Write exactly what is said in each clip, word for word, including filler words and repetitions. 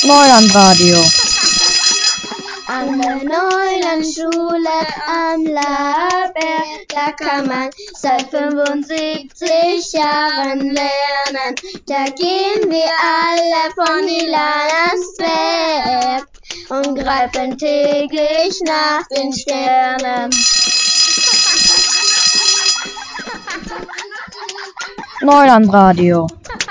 Neulandradio. An der Neulandschule am Laberg, da kann man seit fünfundsiebzig Jahren lernen. Da gehen wir alle von Ilana ans Werk und greifen täglich nach den Sternen. Neulandradio.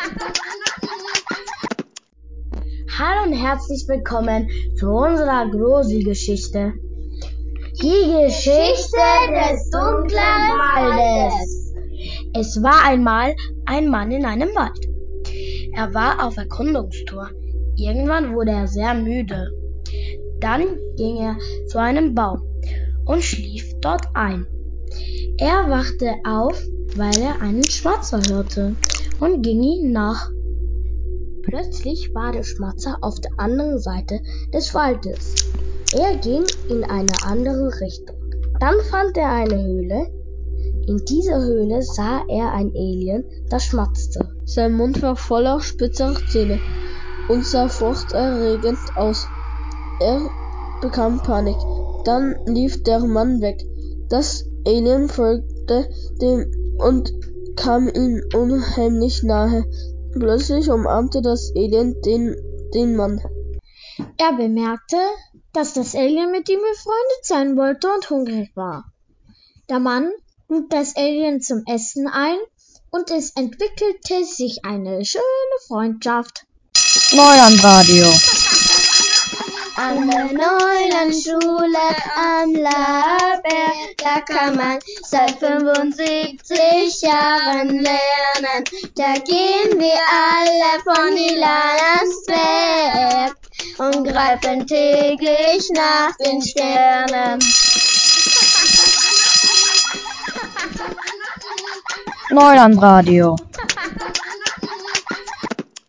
Hallo und herzlich willkommen zu unserer Gruselgeschichte. Die Geschichte des dunklen Waldes. Es war einmal ein Mann in einem Wald. Er war auf Erkundungstour. Irgendwann wurde er sehr müde. Dann ging er zu einem Baum und schlief dort ein. Er wachte auf, weil er einen Schmatzer hörte und ging ihm nach. Plötzlich war der Schmatzer auf der anderen Seite des Waldes. Er ging in eine andere Richtung. Dann fand er eine Höhle. In dieser Höhle sah er ein Alien, das schmatzte. Sein Mund war voller spitzer Zähne und sah furchterregend aus. Er bekam Panik. Dann lief der Mann weg. Das Alien folgte dem und kam ihm unheimlich nahe. Plötzlich umarmte das Alien den, den Mann. Er bemerkte, dass das Alien mit ihm befreundet sein wollte und hungrig war. Der Mann lud das Alien zum Essen ein und es entwickelte sich eine schöne Freundschaft. Neulandradio. An der Neulandschule am Laberg, da kann man seit fünfundsiebzig Jahren lernen. Da gehen wir alle von Ilana ans Werk und greifen täglich nach den Sternen. Neulandradio.